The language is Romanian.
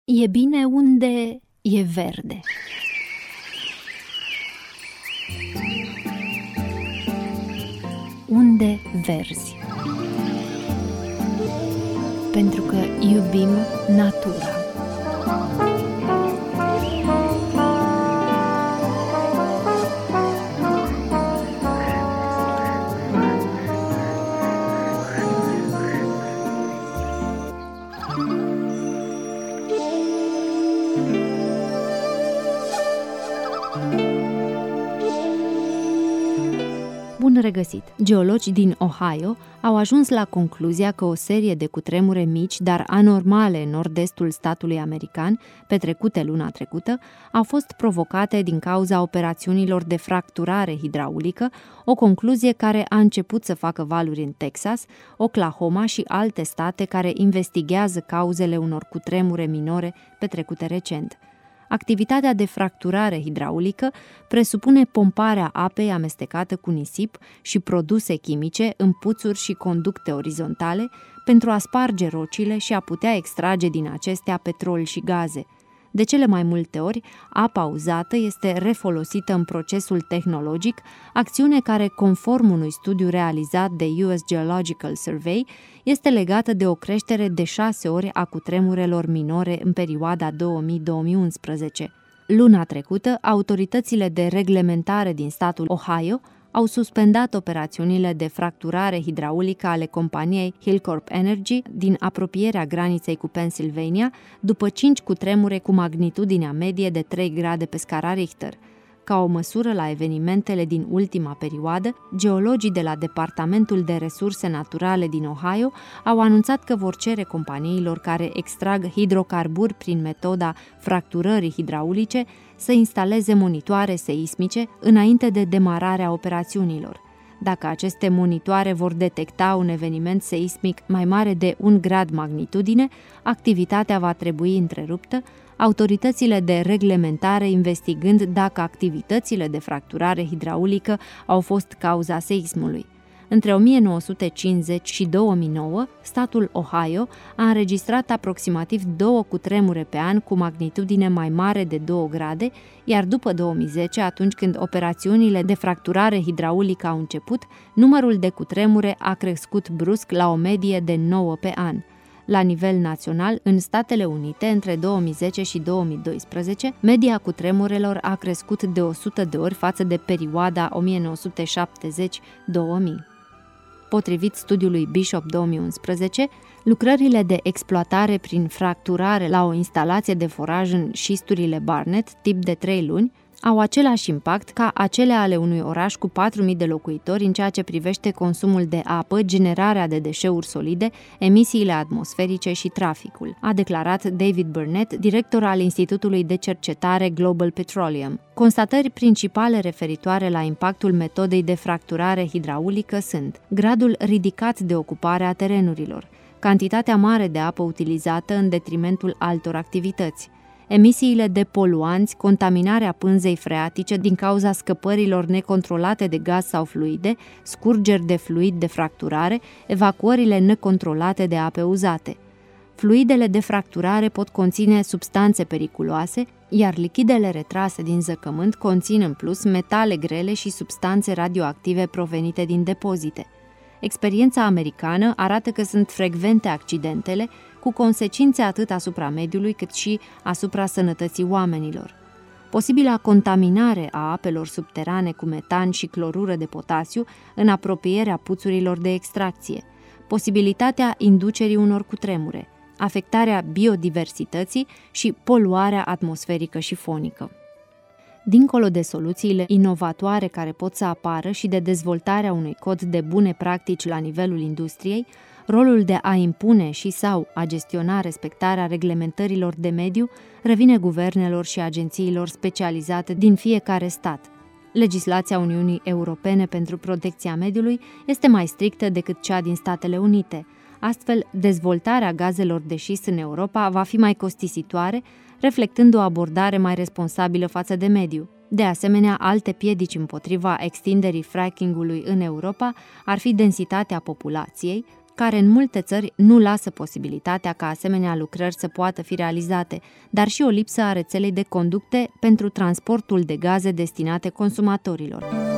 E bine unde e verde. Unde verzi. Pentru că iubim natura. Bun regăsit! Geologi din Ohio au ajuns la concluzia că o serie de cutremure mici, dar anormale în nord-estul statului american, petrecute luna trecută, au fost provocate din cauza operațiunilor de fracturare hidraulică, o concluzie care a început să facă valuri în Texas, Oklahoma și alte state care investighează cauzele unor cutremure minore petrecute recent. Activitatea de fracturare hidraulică presupune pomparea apei amestecată cu nisip și produse chimice în puțuri și conducte orizontale pentru a sparge rocile și a putea extrage din acestea petrol și gaze. De cele mai multe ori, apa uzată este refolosită în procesul tehnologic, acțiune care, conform unui studiu realizat de US Geological Survey, este legată de o creștere de 6 ori a cutremurelor minore în perioada 2000-2011. Luna trecută, autoritățile de reglementare din statul Ohio au suspendat operațiunile de fracturare hidraulică ale companiei Hillcorp Energy din apropierea graniței cu Pennsylvania, după 5 cutremure cu magnitudinea medie de 3 grade pe scara Richter. Ca o măsură la evenimentele din ultima perioadă, geologii de la Departamentul de Resurse Naturale din Ohio au anunțat că vor cere companiilor care extrag hidrocarburi prin metoda fracturării hidraulice să instaleze monitoare seismice înainte de demararea operațiunilor. Dacă aceste monitoare vor detecta un eveniment seismic mai mare de 1 grad magnitudine, activitatea va trebui întreruptă, autoritățile de reglementare investigând dacă activitățile de fracturare hidraulică au fost cauza seismului. Între 1950 și 2009, statul Ohio a înregistrat aproximativ 2 cutremure pe an cu magnitudine mai mare de 2 grade, iar după 2010, atunci când operațiunile de fracturare hidraulică au început, numărul de cutremure a crescut brusc la o medie de 9 pe an. La nivel național, în Statele Unite, între 2010 și 2012, media cutremurelor a crescut de 100 de ori față de perioada 1970-2000. Potrivit studiului Bishop 2011, lucrările de exploatare prin fracturare la o instalație de foraj în șisturile Barnett, tip de 3 luni, au același impact ca acele ale unui oraș cu 4.000 de locuitori în ceea ce privește consumul de apă, generarea de deșeuri solide, emisiile atmosferice și traficul, a declarat David Burnett, director al Institutului de Cercetare Global Petroleum. Constatări principale referitoare la impactul metodei de fracturare hidraulică sunt gradul ridicat de ocupare a terenurilor, cantitatea mare de apă utilizată în detrimentul altor activități, emisiile de poluanți, contaminarea pânzei freatice din cauza scăpărilor necontrolate de gaz sau fluide, scurgeri de fluid de fracturare, evacuările necontrolate de ape uzate. Fluidele de fracturare pot conține substanțe periculoase, iar lichidele retrase din zăcământ conțin în plus metale grele și substanțe radioactive provenite din depozite. Experiența americană arată că sunt frecvente accidentele, cu consecințe atât asupra mediului cât și asupra sănătății oamenilor. Posibila contaminare a apelor subterane cu metan și clorură de potasiu în apropierea puțurilor de extracție, posibilitatea inducerii unor cutremure, afectarea biodiversității și poluarea atmosferică și fonică. Dincolo de soluțiile inovatoare care pot să apară și de dezvoltarea unui cod de bune practici la nivelul industriei, rolul de a impune și sau a gestiona respectarea reglementărilor de mediu revine guvernelor și agențiilor specializate din fiecare stat. Legislația Uniunii Europene pentru protecția mediului este mai strictă decât cea din Statele Unite. Astfel, dezvoltarea gazelor de șist în Europa va fi mai costisitoare, reflectând o abordare mai responsabilă față de mediu. De asemenea, alte piedici împotriva extinderii fracking-ului în Europa ar fi densitatea populației, care în multe țări nu lasă posibilitatea ca asemenea lucrări să poată fi realizate, dar și o lipsă a rețelei de conducte pentru transportul de gaze destinate consumatorilor.